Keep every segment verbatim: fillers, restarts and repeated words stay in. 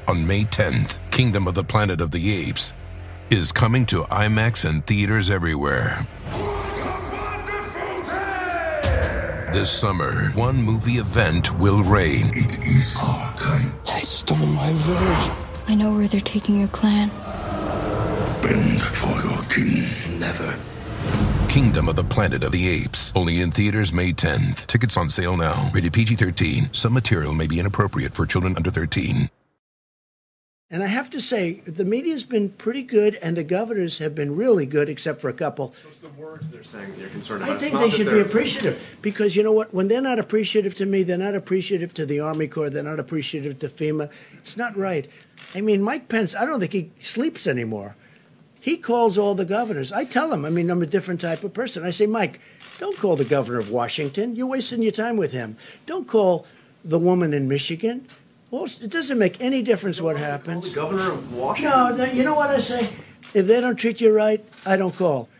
On May tenth, Kingdom of the Planet of the Apes is coming to IMAX and theaters everywhere. What a wonderful day! This summer, one movie event will reign. It is our time. They stole my village. I know where they're taking your clan. Bend for your king. Never. Kingdom of the Planet of the Apes. Only in theaters May tenth. Tickets on sale now. Rated P G thirteen. Some material may be inappropriate for children under thirteen. And I have to say, the media's been pretty good, and the governors have been really good, except for a couple. What's the words they're saying that you're concerned about? I think they should be appreciative, because you know what? When they're not appreciative to me, they're not appreciative to the Army Corps, they're not appreciative to FEMA. It's not right. I mean, Mike Pence, I don't think he sleeps anymore. He calls all the governors. I tell him, I mean, I'm a different type of person. I say, Mike, don't call the governor of Washington. You're wasting your time with him. Don't call the woman in Michigan. Well, it doesn't make any difference what happens. The governor of Washington? No, no, you know what I say? If they don't treat you right, I don't call.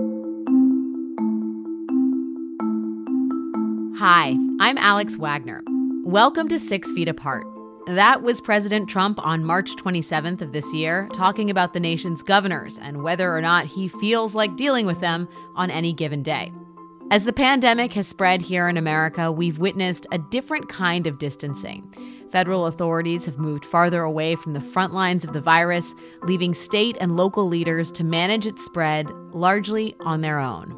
Hi, I'm Alex Wagner. Welcome to Six Feet Apart. That was President Trump on March twenty-seventh of this year, talking about the nation's governors and whether or not he feels like dealing with them on any given day. As the pandemic has spread here in America, we've witnessed a different kind of distancing. Federal authorities have moved farther away from the front lines of the virus, leaving state and local leaders to manage its spread largely on their own.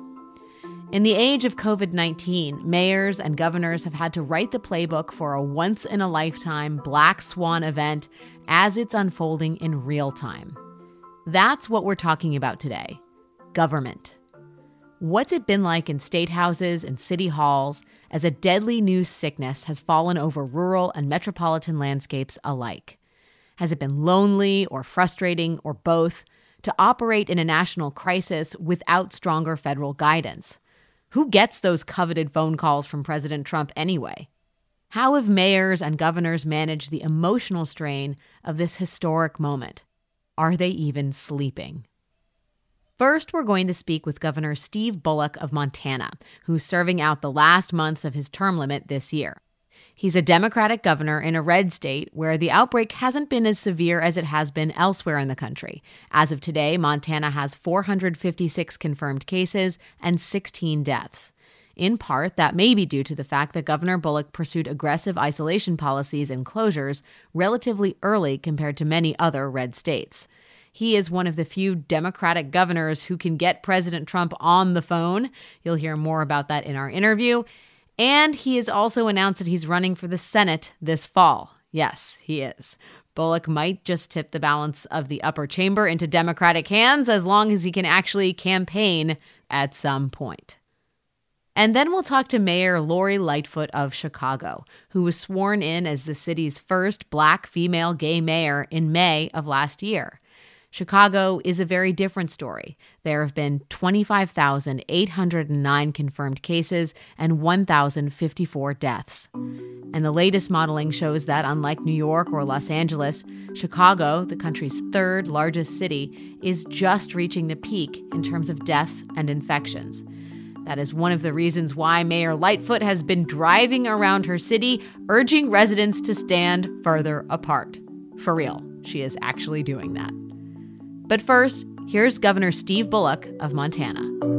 In the age of covid nineteen, mayors and governors have had to write the playbook for a once-in-a-lifetime black swan event as it's unfolding in real time. That's what we're talking about today: government. What's it been like in state houses and city halls as a deadly new sickness has fallen over rural and metropolitan landscapes alike? Has it been lonely or frustrating or both to operate in a national crisis without stronger federal guidance? Who gets those coveted phone calls from President Trump anyway? How have mayors and governors managed the emotional strain of this historic moment? Are they even sleeping? First, we're going to speak with Governor Steve Bullock of Montana, who's serving out the last months of his term limit this year. He's a Democratic governor in a red state where the outbreak hasn't been as severe as it has been elsewhere in the country. As of today, Montana has four hundred fifty-six confirmed cases and sixteen deaths. In part, that may be due to the fact that Governor Bullock pursued aggressive isolation policies and closures relatively early compared to many other red states. He is one of the few Democratic governors who can get President Trump on the phone. You'll hear more about that in our interview. And he has also announced that he's running for the Senate this fall. Yes, he is. Bullock might just tip the balance of the upper chamber into Democratic hands as long as he can actually campaign at some point. And then we'll talk to Mayor Lori Lightfoot of Chicago, who was sworn in as the city's first Black female gay mayor in May of last year. Chicago is a very different story. There have been twenty-five thousand eight hundred nine confirmed cases and one thousand fifty-four deaths. And the latest modeling shows that, unlike New York or Los Angeles, Chicago, the country's third largest city, is just reaching the peak in terms of deaths and infections. That is one of the reasons why Mayor Lightfoot has been driving around her city, urging residents to stand further apart. For real, she is actually doing that. But first, here's Governor Steve Bullock of Montana.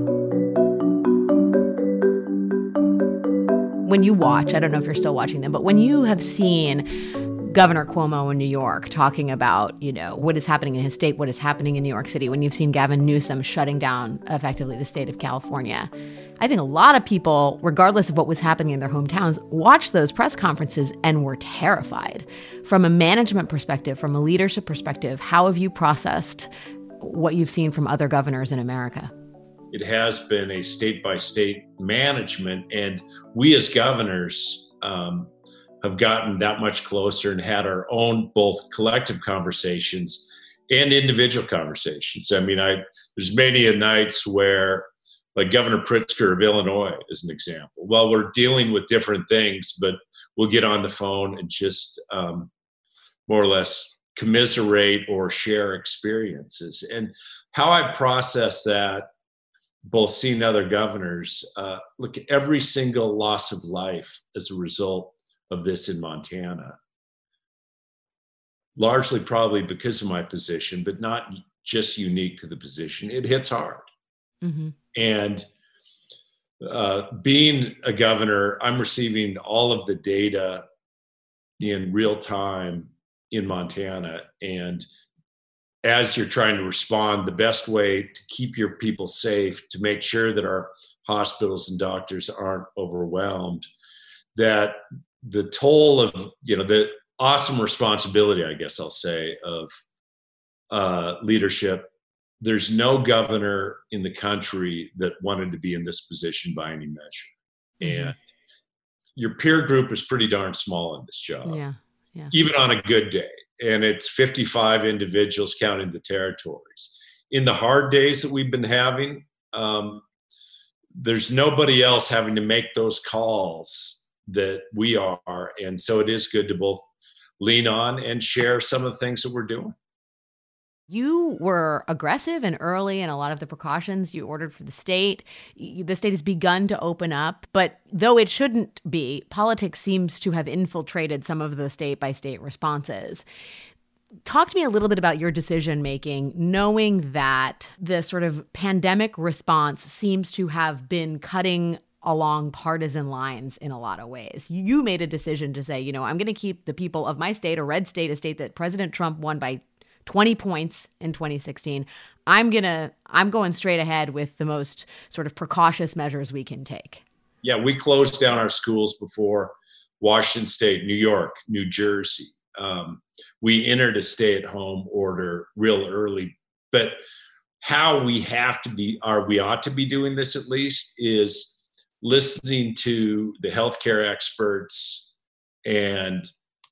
When you watch, I don't know if you're still watching them, but when you have seen Governor Cuomo in New York talking about, you know, what is happening in his state, what is happening in New York City, when you've seen Gavin Newsom shutting down effectively the state of California, I think a lot of people, regardless of what was happening in their hometowns, watched those press conferences and were terrified. From a management perspective, from a leadership perspective, how have you processed what you've seen from other governors in America? It has been a state-by-state management, and we as governors um, have gotten that much closer and had our own both collective conversations and individual conversations. I mean, I there's many a nights where, like Governor Pritzker of Illinois is an example. Well, we're dealing with different things, but we'll get on the phone and just um, more or less commiserate or share experiences. And how I process that, both seeing other governors, uh, look, every single loss of life as a result of this in Montana largely probably because of my position, but not just unique to the position. It hits hard. Mm-hmm. And uh, being a governor, I'm receiving all of the data in real time in Montana. And as you're trying to respond, the best way to keep your people safe, to make sure that our hospitals and doctors aren't overwhelmed, that the toll of, you know, the awesome responsibility, I guess I'll say, of uh, leadership. There's no governor in the country that wanted to be in this position by any measure. Mm-hmm. And your peer group is pretty darn small in this job, yeah, yeah. even on a good day. And it's fifty-five individuals counting the territories. In the hard days that we've been having, um, there's nobody else having to make those calls that we are. And so it is good to both lean on and share some of the things that we're doing. You were aggressive and early in a lot of the precautions you ordered for the state. The state has begun to open up, but though it shouldn't be, politics seems to have infiltrated some of the state-by-state responses. Talk to me a little bit about your decision-making, knowing that the sort of pandemic response seems to have been cutting along partisan lines in a lot of ways. You made a decision to say, you know, I'm going to keep the people of my state, a red state, a state that President Trump won by twenty points in twenty sixteen. I'm going to, I'm going straight ahead with the most sort of precautious measures we can take. Yeah, we closed down our schools before Washington State, New York, New Jersey. Um, we entered a stay-at-home order real early. But how we have to be, or we ought to be doing this at least, is listening to the healthcare experts and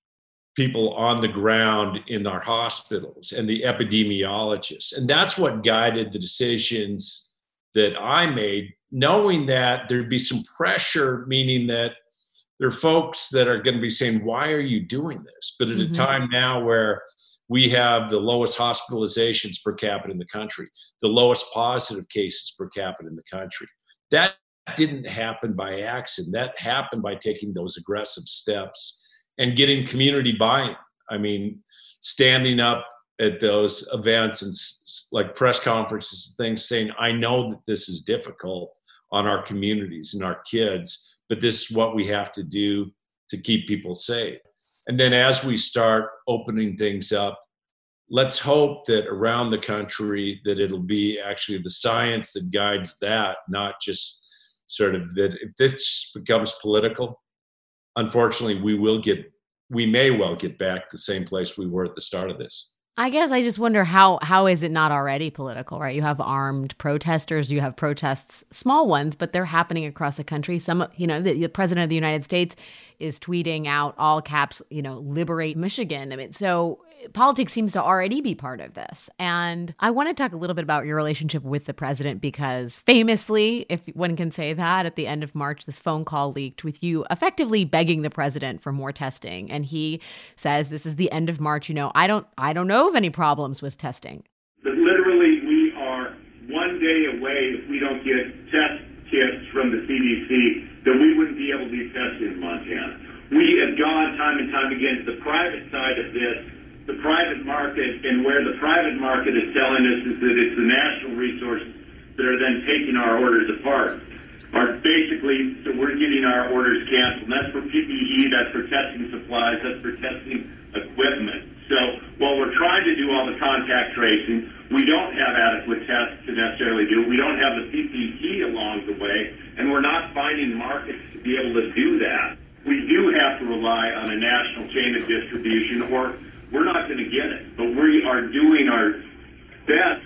people on the ground in our hospitals and the epidemiologists. And that's what guided the decisions that I made, knowing that there'd be some pressure, meaning that there are folks that are going to be saying, why are you doing this? But at mm-hmm. a time now where we have the lowest hospitalizations per capita in the country, the lowest positive cases per capita in the country, that didn't happen by accident. That happened by taking those aggressive steps and getting community buy-in. I mean, standing up at those events and like press conferences, things saying, I know that this is difficult on our communities and our kids, but this is what we have to do to keep people safe. And then as we start opening things up, let's hope that around the country that it'll be actually the science that guides that, not just sort of that if this becomes political, unfortunately, we will get, we may well get back to the same place we were at the start of this. I guess I just wonder how how is it not already political, right? You have armed protesters, you have protests, small ones, but they're happening across the country. Some, you know, the, the president of the United States is tweeting out all caps, you know, liberate Michigan. I mean, so politics seems to already be part of this. And I want to talk a little bit about your relationship with the president, because famously, if one can say that, at the end of March, this phone call leaked with you effectively begging the president for more testing. And he says, this is the end of March. You know, I don't, I don't know of any problems with testing. But literally, we are one day away, if we don't get test kits from the C D C, that we wouldn't be able to be tested in Montana. We have gone time and time again to the private side of this, the private market, and where the private market is telling us is that it's the national resources that are then taking our orders apart. Are basically, so we're getting our orders canceled. And that's for P P E, that's for testing supplies, that's for testing equipment. So while we're trying to do all the contact tracing, we don't have adequate tests to necessarily do it. We don't have the P P E along the way, and we're not finding markets to be able to do that. We do have to rely on a national chain of distribution, or we're not going to get it. But we are doing our best.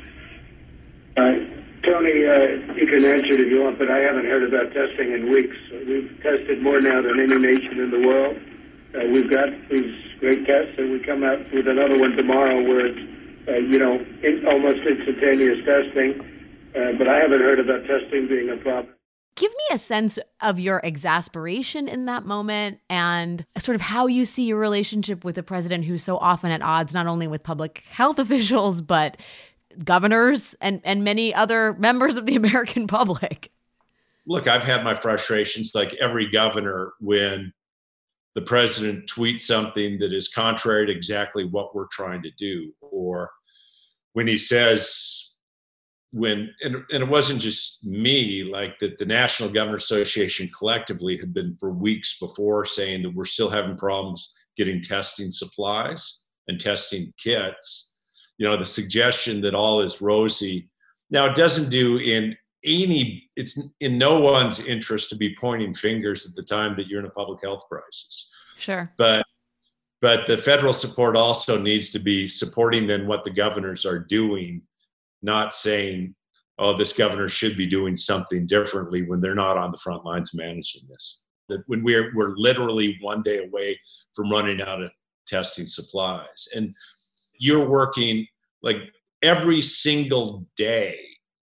Uh, Tony, uh, you can answer it if you want, but I haven't heard about testing in weeks. We've tested more now than any nation in the world. Uh, we've got these great tests, and we come out with another one tomorrow where it's, uh, you know, in, almost instantaneous testing. Uh, but I haven't heard about testing being a problem. Give me a sense of your exasperation in that moment and sort of how you see your relationship with a president who's so often at odds, not only with public health officials, but governors and, and many other members of the American public. Look, I've had my frustrations like every governor when the president tweets something that is contrary to exactly what we're trying to do, or when he says, when, and, and it wasn't just me, like that the National Governors Association collectively had been for weeks before saying that we're still having problems getting testing supplies and testing kits. You know, the suggestion that all is rosy. Now, it doesn't do in any, it's in no one's interest to be pointing fingers at the time that you're in a public health crisis. Sure. But but the federal support also needs to be supporting then what the governors are doing, not saying, oh, this governor should be doing something differently when they're not on the front lines managing this. That when we're we're literally one day away from running out of testing supplies. And you're working like every single day.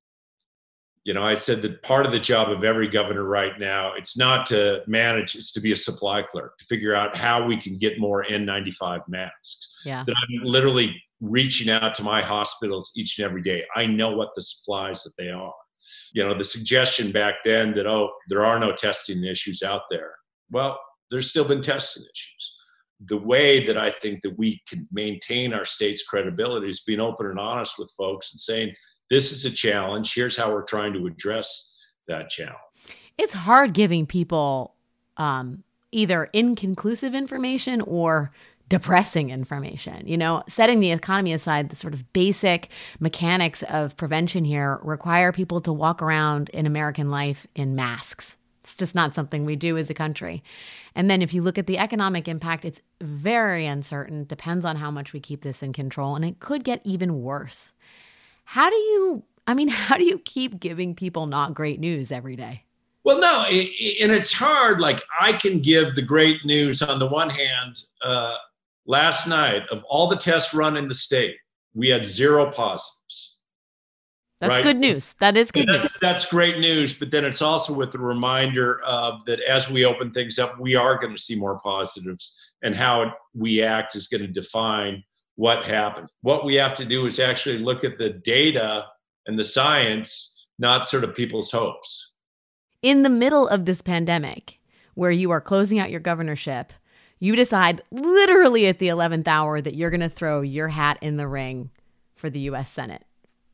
You know, I said that part of the job of every governor right now, it's not to manage, it's to be a supply clerk, to figure out how we can get more N ninety-five masks. Yeah. That I'm literally reaching out to my hospitals each and every day. I know what the supplies that they are. You know, the suggestion back then that, oh, there are no testing issues out there. Well, there's still been testing issues. The way that I think that we can maintain our state's credibility is being open and honest with folks and saying, this is a challenge. Here's how we're trying to address that challenge. It's hard giving people um, either inconclusive information or depressing information. You know, setting the economy aside, the sort of basic mechanics of prevention here require people to walk around in American life in masks. It's just not something we do as a country. And then if you look at the economic impact, it's very uncertain, depends on how much we keep this in control, and it could get even worse. How do you, I mean, how do you keep giving people not great news every day? Well, no, it, and it's hard. Like, I can give the great news on the one hand. Uh, last night, of all the tests run in the state, we had zero positives. That's right? good news. That is good that, news. That's great news. But then it's also with the reminder of that as we open things up, we are going to see more positives, and how we act is going to define what happens. What we have to do is actually look at the data and the science, not sort of people's hopes. In the middle of this pandemic, where you are closing out your governorship, you decide literally at the eleventh hour that you're going to throw your hat in the ring for the U S Senate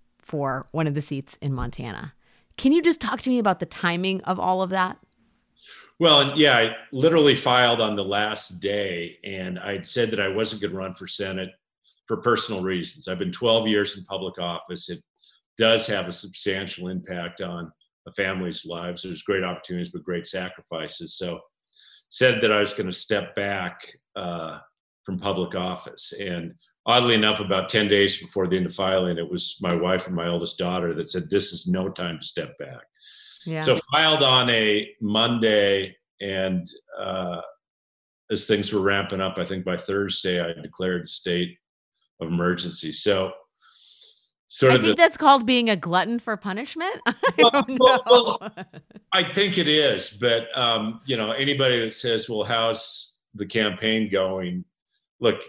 for one of the seats in Montana. Can you just talk to me about the timing of all of that? Well, yeah, I literally filed on the last day, and I'd said that I wasn't going to run for Senate for personal reasons. I've been twelve years in public office. It does have a substantial impact on a family's lives. There's great opportunities, but great sacrifices. So said that I was going to step back uh, from public office. And oddly enough, about ten days before the end of filing, it was my wife and my oldest daughter that said, this is no time to step back. Yeah. So filed on a Monday, and uh, as things were ramping up, I think by Thursday, I declared the state of emergency. So sort I of think the, that's called being a glutton for punishment. I well, don't know. well, well, I think it is, but um, you know, anybody that says, well, how's the campaign going? Look,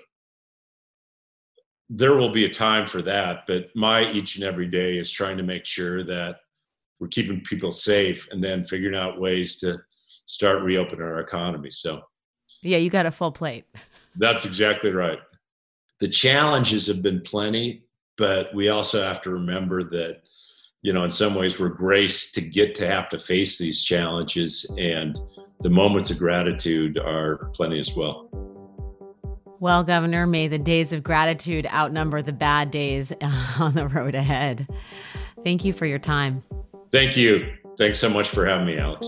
there will be a time for that, but my each and every day is trying to make sure that we're keeping people safe and then figuring out ways to start reopening our economy. So yeah, you got a full plate. That's exactly right. The challenges have been plenty, but we also have to remember that, you know, in some ways we're graced to get to have to face these challenges, and the moments of gratitude are plenty as well. Well, Governor, may the days of gratitude outnumber the bad days on the road ahead. Thank you for your time. Thank you. Thanks so much for having me, Alex.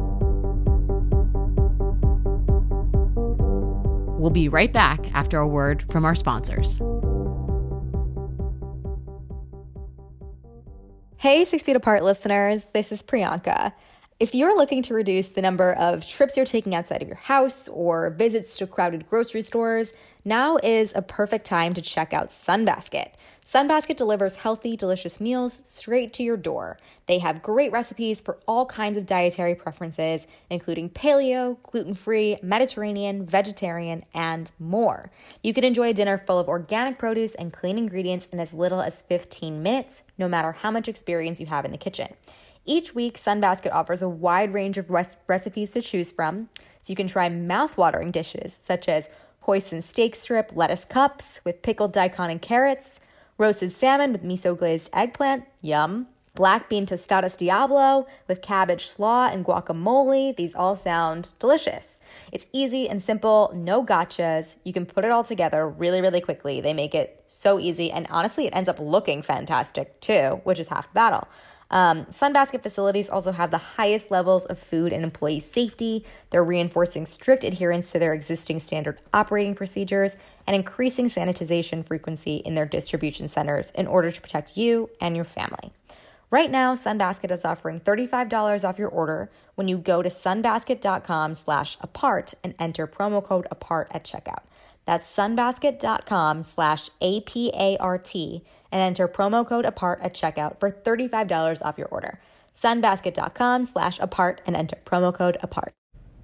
We'll be right back after a word from our sponsors. Hey, Six Feet Apart listeners, this is Priyanka. If you're looking to reduce the number of trips you're taking outside of your house or visits to crowded grocery stores, now is a perfect time to check out Sunbasket. Sunbasket delivers healthy, delicious meals straight to your door. They have great recipes for all kinds of dietary preferences, including paleo, gluten-free, Mediterranean, vegetarian, and more. You can enjoy a dinner full of organic produce and clean ingredients in as little as fifteen minutes, no matter how much experience you have in the kitchen. Each week, Sunbasket offers a wide range of res- recipes to choose from, So you can try mouth-watering dishes such as hoisin steak strip lettuce cups with pickled daikon and carrots, roasted salmon with miso-glazed eggplant, yum, black bean tostadas Diablo with cabbage slaw and guacamole. These all sound delicious. It's easy and simple, no gotchas. You can put it all together really, really quickly. They make it so easy, and honestly, it ends up looking fantastic too, which is half the battle. Um, Sunbasket facilities also have the highest levels of food and employee safety. They're reinforcing strict adherence to their existing standard operating procedures and increasing sanitization frequency in their distribution centers in order to protect you and your family. Right now, Sunbasket is offering thirty-five dollars off your order when you go to sunbasket.com slash apart and enter promo code apart at checkout. That's sunbasket.com slash A-P-A-R-T and enter promo code apart at checkout for thirty-five dollars off your order. Sunbasket.com slash apart and enter promo code apart.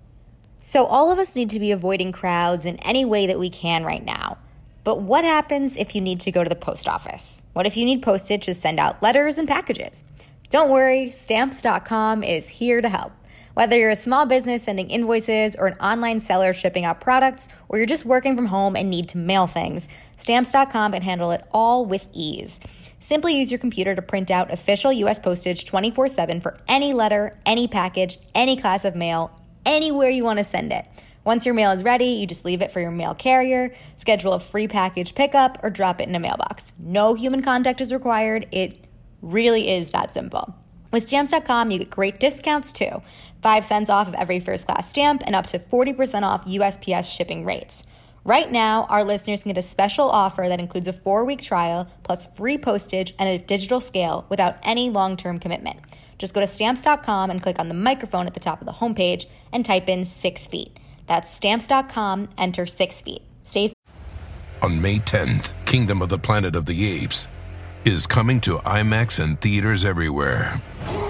So all of us need to be avoiding crowds in any way that we can right now. But what happens if you need to go to the post office? What if you need postage to send out letters and packages? Don't worry, Stamps dot com is here to help. Whether you're a small business sending invoices or an online seller shipping out products, or you're just working from home and need to mail things, Stamps dot com can handle it all with ease. Simply use your computer to print out official U S postage twenty-four seven for any letter, any package, any class of mail, anywhere you want to send it. Once your mail is ready, you just leave it for your mail carrier, schedule a free package pickup, or drop it in a mailbox. No human contact is required. It really is that simple. With Stamps dot com, you get great discounts too. five cents off of every first-class stamp and up to forty percent off U S P S shipping rates. Right now, our listeners can get a special offer that includes a four-week trial plus free postage and a digital scale without any long-term commitment. Just go to Stamps dot com and click on the microphone at the top of the homepage and type in six feet. That's Stamps dot com, enter six feet. Stay. On May tenth, Kingdom of the Planet of the Apes is coming to IMAX and theaters everywhere.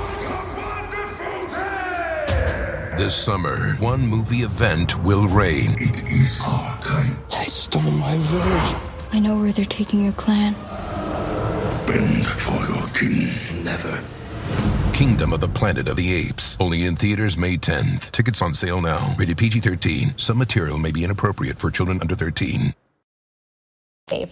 This summer, one movie event will reign. It is our time. They stole my village. I know where they're taking your clan. Bend for your king. Never. Kingdom of the Planet of the Apes. Only in theaters May tenth. Tickets on sale now. Rated P G thirteen. Some material may be inappropriate for children under thirteen. Dave.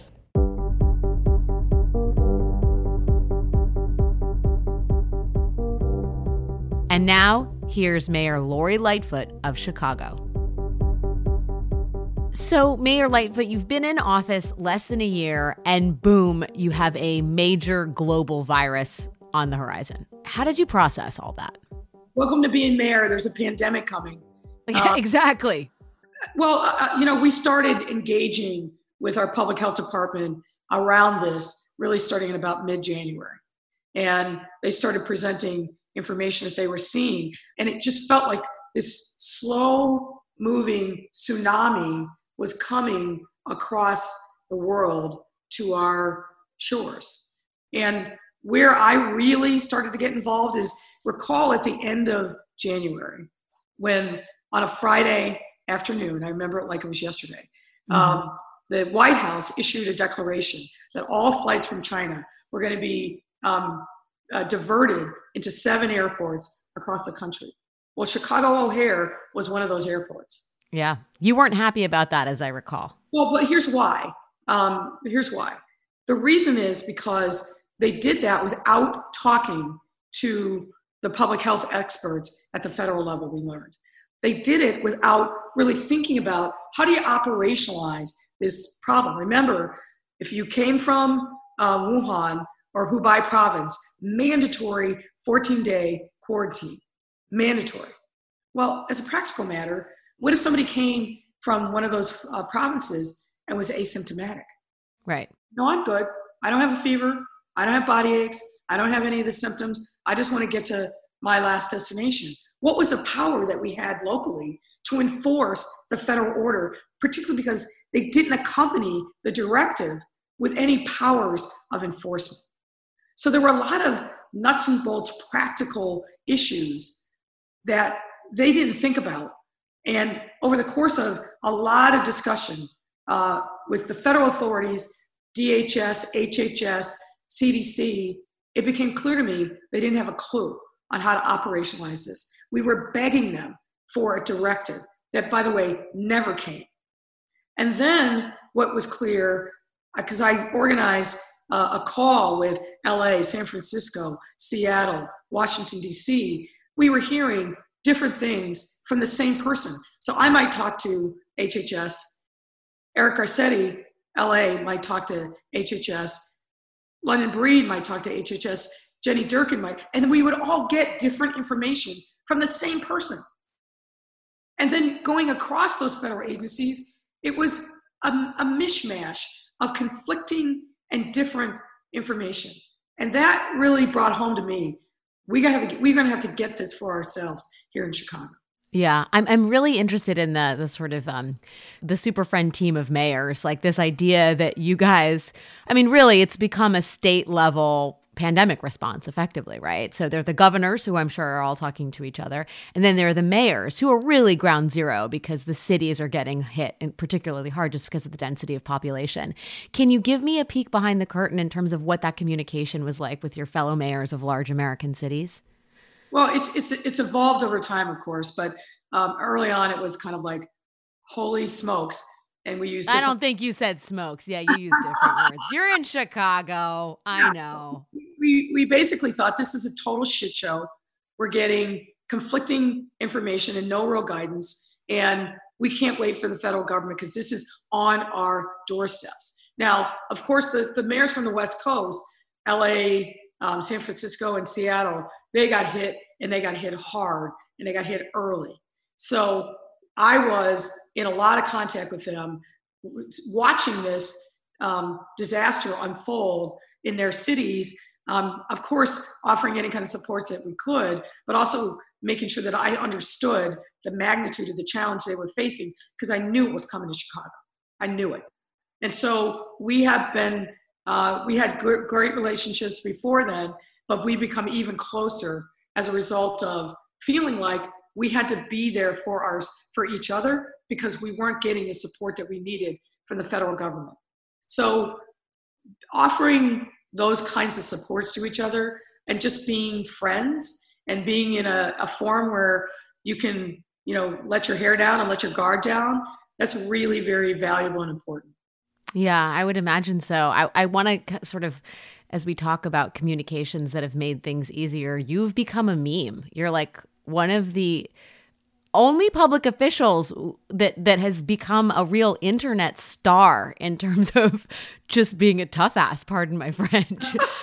And now, here's Mayor Lori Lightfoot of Chicago. So, Mayor Lightfoot, you've been in office less than a year, and boom, you have a major global virus on the horizon. How did you process all that? Welcome to being mayor. There's a pandemic coming. Yeah, uh, exactly. Well, uh, you know, we started engaging with our public health department around this, really starting in about mid-January. And they started presenting information that they were seeing. And it just felt like this slow-moving tsunami was coming across the world to our shores. And where I really started to get involved is, recall at the end of January, when on a Friday afternoon, I remember it like it was yesterday, mm-hmm. um, the White House issued a declaration that all flights from China were going to be um, uh, diverted into seven airports across the country. Well, Chicago O'Hare was one of those airports. Yeah. You weren't happy about that, as I recall. Well, but here's why. Um, here's why. The reason is because they did that without talking to the public health experts at the federal level, we learned. They did it without really thinking about how do you operationalize this problem. Remember, if you came from uh, Wuhan or Hubei province, mandatory fourteen-day quarantine, mandatory. Well, as a practical matter, what if somebody came from one of those uh, provinces and was asymptomatic? Right. No, I'm good. I don't have a fever. I don't have body aches. I don't have any of the symptoms. I just want to get to my last destination. What was the power that we had locally to enforce the federal order, particularly because they didn't accompany the directive with any powers of enforcement? So there were a lot of nuts and bolts practical issues that they didn't think about. And over the course of a lot of discussion uh, with the federal authorities, D H S, H H S, C D C, it became clear to me they didn't have a clue on how to operationalize this. We were begging them for a directive. that, by the way, never came. And then what was clear, because I organized uh, a call with L A, San Francisco, Seattle, Washington, D C, we were hearing different things from the same person. So I might talk to H H S, Eric Garcetti, L A, might talk to H H S, London Breed might talk to H H S, Jenny Durkin might, and we would all get different information from the same person. And then going across those federal agencies, it was a, a mishmash of conflicting and different information. And that really brought home to me, we gotta, we're gonna have to get this for ourselves here in Chicago. Yeah, I'm I'm really interested in the the sort of um, the super friend team of mayors, like this idea that you guys, I mean, really, it's become a state level pandemic response effectively, right? So there are the governors who I'm sure are all talking to each other. And then there are the mayors who are really ground zero because the cities are getting hit and particularly hard just because of the density of population. Can you give me a peek behind the curtain in terms of what that communication was like with your fellow mayors of large American cities? Well, it's it's it's evolved over time, of course, but um, early on it was kind of like, holy smokes. And we used I don't think you said smokes. Yeah, you used different words. You're in Chicago. I know. We we basically thought this is a total shit show. We're getting conflicting information and no real guidance. And we can't wait for the federal government because this is on our doorsteps. Now, of course, the, the mayors from the West Coast, L A, um, San Francisco, and Seattle, they got hit and they got hit hard and they got hit early. So I was in a lot of contact with them, watching this um, disaster unfold in their cities. Um, of course, offering any kind of supports that we could, but also making sure that I understood the magnitude of the challenge they were facing because I knew it was coming to Chicago. I knew it. And so we have been, uh, we had g- great relationships before then, but we become even closer as a result of feeling like we had to be there for ours, for each other because we weren't getting the support that we needed from the federal government. So offering those kinds of supports to each other and just being friends and being in a, a forum where you can, you know, let your hair down and let your guard down, that's really very valuable and important. Yeah, I would imagine so. I, I want to sort of, as we talk about communications that have made things easier, you've become a meme. You're like one of the only public officials that that has become a real internet star in terms of just being a tough ass, pardon my French.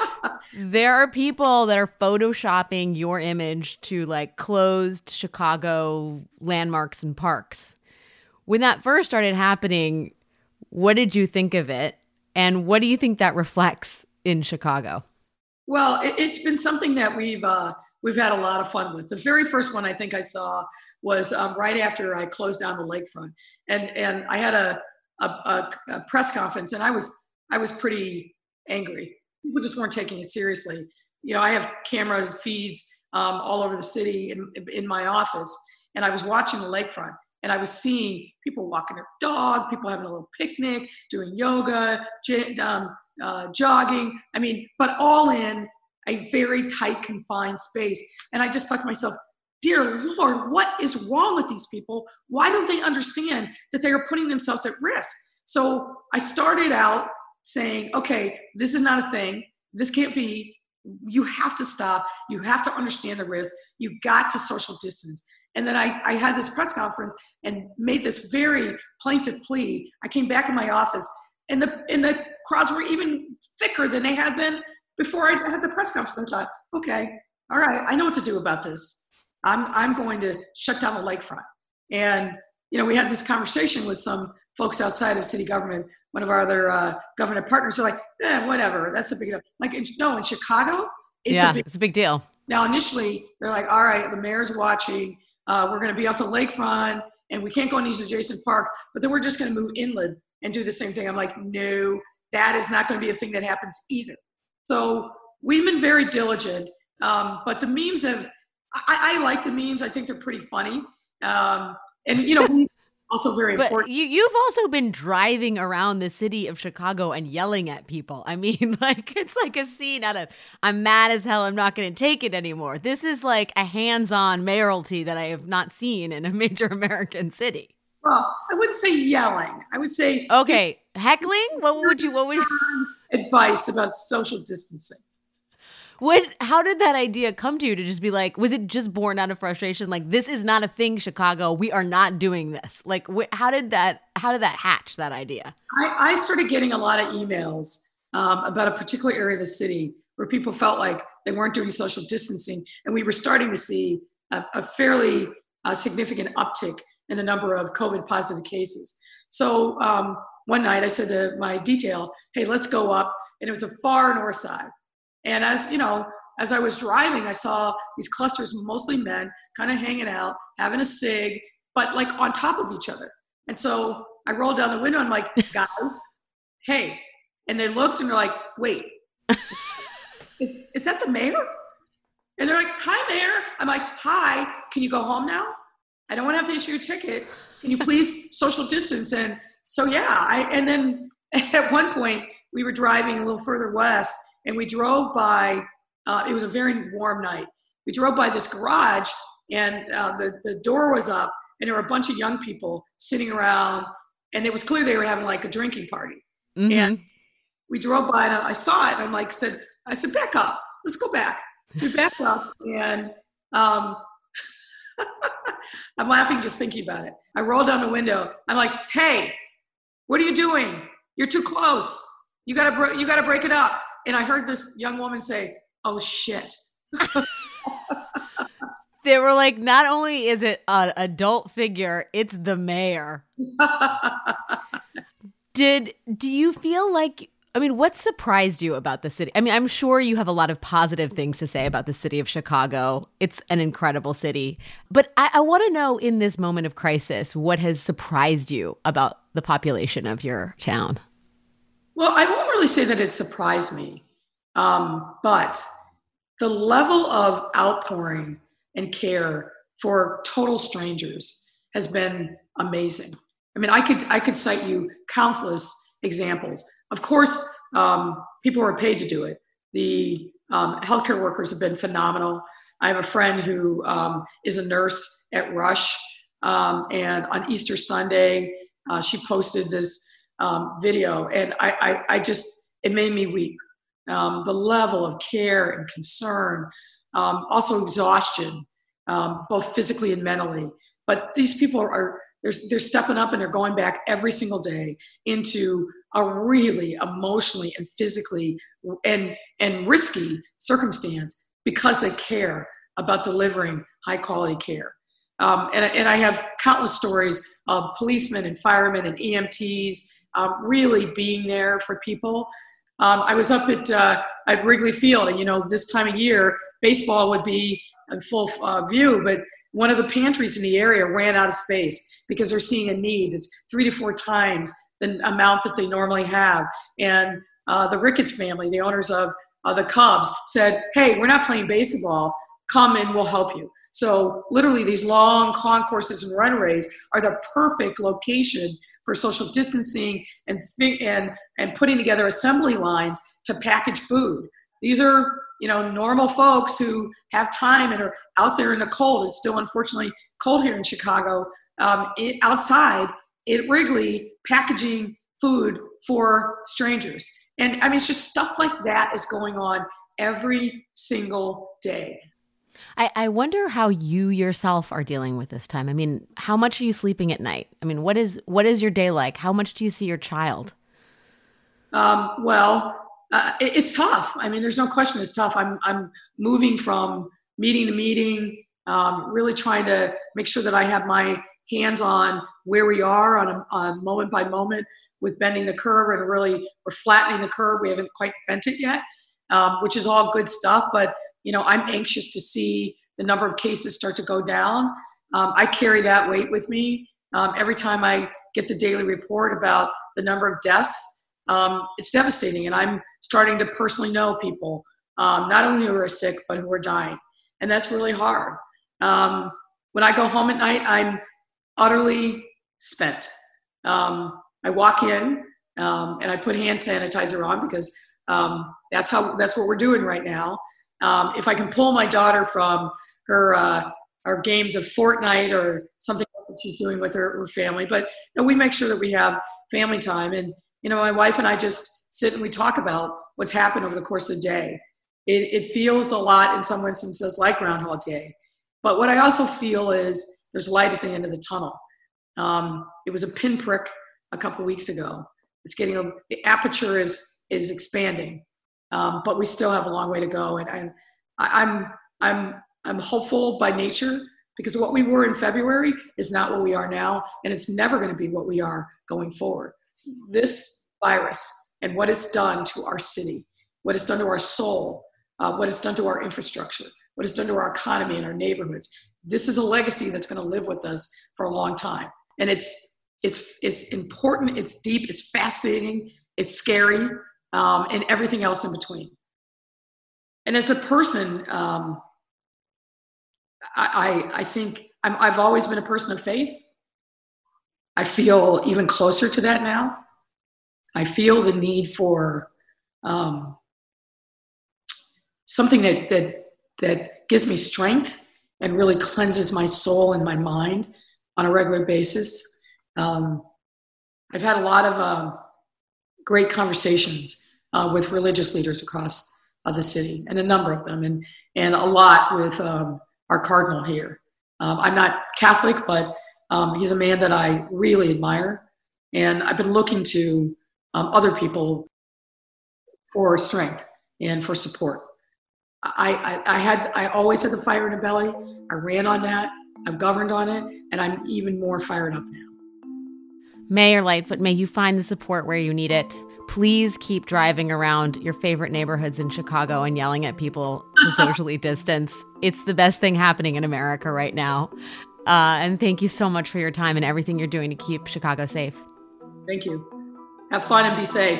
There are people that are photoshopping your image to like closed Chicago landmarks and parks. When that first started happening, what did you think of it? And what do you think that reflects in Chicago? Well, it, it's been something that we've uh, we've had a lot of fun with. The very first one I think I saw was um, right after I closed down the lakefront, and and I had a, a, a, a press conference, and I was I was pretty angry. People just weren't taking it seriously. You know, I have cameras, feeds um, all over the city in, in my office, and I was watching the lakefront, and I was seeing people walking their dog, people having a little picnic, doing yoga, um, uh, jogging. I mean, but all in a very tight, confined space. And I just thought to myself, dear Lord, what is wrong with these people? Why don't they understand that they are putting themselves at risk? So I started out saying, okay, this is not a thing. This can't be. You have to stop. You have to understand the risk. You got to social distance. And then I, I had this press conference and made this very plaintive plea. I came back in my office, and the and the crowds were even thicker than they had been before I had the press conference. I thought, okay, all right, I know what to do about this. I'm I'm going to shut down the lakefront. And you know, we had this conversation with some folks outside of city government. One of our other uh, government partners are like, eh, whatever, that's a big deal. Like, no, in Chicago, it's yeah, a big it's a big deal. Now, initially, they're like, all right, the mayor's watching. Uh, we're going to be off the lakefront, and we can't go in these adjacent parks, but then we're just going to move inland and do the same thing. I'm like, no, that is not going to be a thing that happens either. So we've been very diligent, um, but the memes have, I, I like the memes. I think they're pretty funny. Um, and, you know, we, also very but important. You, you've also been driving around the city of Chicago and yelling at people. I mean, like, it's like a scene out of I'm mad as hell, I'm not going to take it anymore. This is like a hands-on mayoralty that I have not seen in a major American city. Well, I wouldn't say yelling. I would say okay, heckling. What would you? What would you? Advice about social distancing. What? How did that idea come to you to just be like? Was it just born out of frustration? Like, this is not a thing, Chicago. We are not doing this. Like, wh- how did that? How did that hatch? That idea? I, I started getting a lot of emails um, about a particular area of the city where people felt like they weren't doing social distancing, and we were starting to see a, a fairly uh, significant uptick in the number of COVID positive cases. So um, one night I said to my detail, "Hey, let's go up," and it was a far north side. And as you know, as I was driving, I saw these clusters, mostly men, kind of hanging out, having a cig, but like on top of each other. And so I rolled down the window and I'm like, guys, hey. And they looked and they're like, wait, is, is that the mayor? And they're like, hi, mayor. I'm like, hi, can you go home now? I don't want to have to issue your ticket. Can you please social distance? And so, yeah, I, and then at one point we were driving a little further west, and we drove by, uh, it was a very warm night. We drove by this garage, and uh, the, the door was up, and there were a bunch of young people sitting around, and it was clear they were having like a drinking party. Mm-hmm. And we drove by, and I saw it, and I'm like, said, I said, back up, let's go back. So we backed up, and um, I'm laughing just thinking about it. I rolled down the window. I'm like, hey, what are you doing? You're too close. You gotta, br- you gotta break it up. And I heard this young woman say, oh, shit. They were like, not only is it an adult figure, it's the mayor. Did, do you feel like, I mean, what surprised you about the city? I mean, I'm sure you have a lot of positive things to say about the city of Chicago. It's an incredible city. But I, I want to know, in this moment of crisis, what has surprised you about the population of your town? Well, I won't really say that it surprised me, um, but the level of outpouring and care for total strangers has been amazing. I mean, I could I could cite you countless examples. Of course, um, people are paid to do it. The um, healthcare workers have been phenomenal. I have a friend who um, is a nurse at Rush, um, and on Easter Sunday, uh, she posted this Um, video, and I, I, I just, it made me weep. Um, the level of care and concern, um, also exhaustion, um, both physically and mentally. But these people are, they're, they're stepping up, and they're going back every single day into a really emotionally and physically and, and risky circumstance because they care about delivering high quality care. Um, and, and I have countless stories of policemen and firemen and E M Ts Um, really being there for people. Um, I was up at uh, at Wrigley Field, and you know, this time of year, baseball would be in full uh, view, but one of the pantries in the area ran out of space because they're seeing a need. It's three to four times the amount that they normally have. And uh, the Ricketts family, the owners of uh, the Cubs, said, hey, we're not playing baseball. Come and we'll help you. So literally these long concourses and runways are the perfect location for social distancing and and and putting together assembly lines to package food. These are, you know, normal folks who have time and are out there in the cold. It's still unfortunately cold here in Chicago, um, it, outside at Wrigley, packaging food for strangers. And I mean, it's just stuff like that is going on every single day. I, I wonder how you yourself are dealing with this time. I mean, how much are you sleeping at night? I mean, what is what is your day like? How much do you see your child? Um, well, uh, it, it's tough. I mean, there's no question it's tough. I'm I'm moving from meeting to meeting, um, really trying to make sure that I have my hands on where we are on a, on moment by moment with bending the curve, and really we're flattening the curve. We haven't quite bent it yet, um, which is all good stuff, but you know, I'm anxious to see the number of cases start to go down. Um, I carry that weight with me. Um, every time I get the daily report about the number of deaths, um, it's devastating. And I'm starting to personally know people, um, not only who are sick, but who are dying. And that's really hard. Um, when I go home at night, I'm utterly spent. Um, I walk in um, and I put hand sanitizer on because um, that's how that's what we're doing right now. Um, if I can pull my daughter from her uh, our games of Fortnite or something else that she's doing with her, her family, but you know, we make sure that we have family time. And you know, my wife and I just sit and we talk about what's happened over the course of the day. It, it feels a lot in some instances like Groundhog Day, but what I also feel is there's light at the end of the tunnel. Um, it was a pinprick a couple of weeks ago. It's getting a, the aperture is is expanding, um, but we still have a long way to go. And I, I'm I'm I'm hopeful by nature because what we were in February is not what we are now, and it's never going to be what we are going forward. This virus and what it's done to our city, what it's done to our soul, uh, what it's done to our infrastructure, what it's done to our economy and our neighborhoods. This is a legacy that's going to live with us for a long time. And it's it's it's important, it's deep, it's fascinating, it's scary, um, and everything else in between. And as a person, um, I, I, I think I'm, I've always been a person of faith. I feel even closer to that now. I feel the need for um, something that, that, that gives me strength and really cleanses my soul and my mind on a regular basis. Um, I've had a lot of uh, great conversations uh, with religious leaders across uh, the city, and a number of them, and, and a lot with um, our cardinal here. Um, I'm not Catholic, but um, he's a man that I really admire, and I've been looking to um, other people for strength and for support. I, I, I had, I always had the fire in the belly. I ran on that. I've governed on it, and I'm even more fired up now. Mayor Lightfoot, may you find the support where you need it. Please keep driving around your favorite neighborhoods in Chicago and yelling at people to socially distance. It's the best thing happening in America right now. Uh, and thank you so much for your time and everything you're doing to keep Chicago safe. Thank you. Have fun and be safe.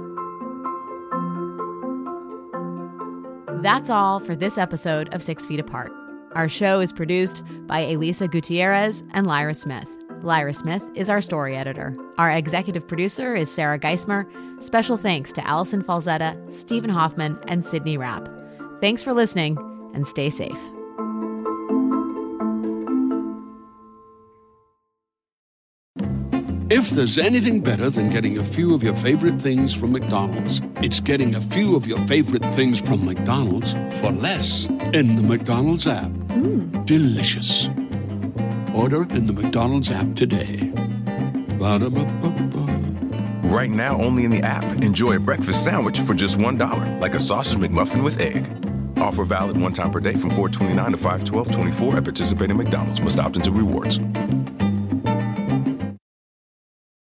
That's all for this episode of Six Feet Apart. Our show is produced by Elisa Gutierrez and Lyra Smith. Lyra Smith is our story editor. Our executive producer is Sarah Geismer. Special thanks to Allison Falzetta, Stephen Hoffman, and Sydney Rapp. Thanks for listening, and stay safe. If there's anything better than getting a few of your favorite things from McDonald's, it's getting a few of your favorite things from McDonald's for less in the McDonald's app. Mm. Delicious. Order in the McDonald's app today. Ba-da-ba-ba-ba. Right now, only in the app. Enjoy a breakfast sandwich for just one dollar, like a sausage McMuffin with egg. Offer valid one time per day from four twenty-nine to five twelve twenty-four at participating McDonald's. Must opt into rewards.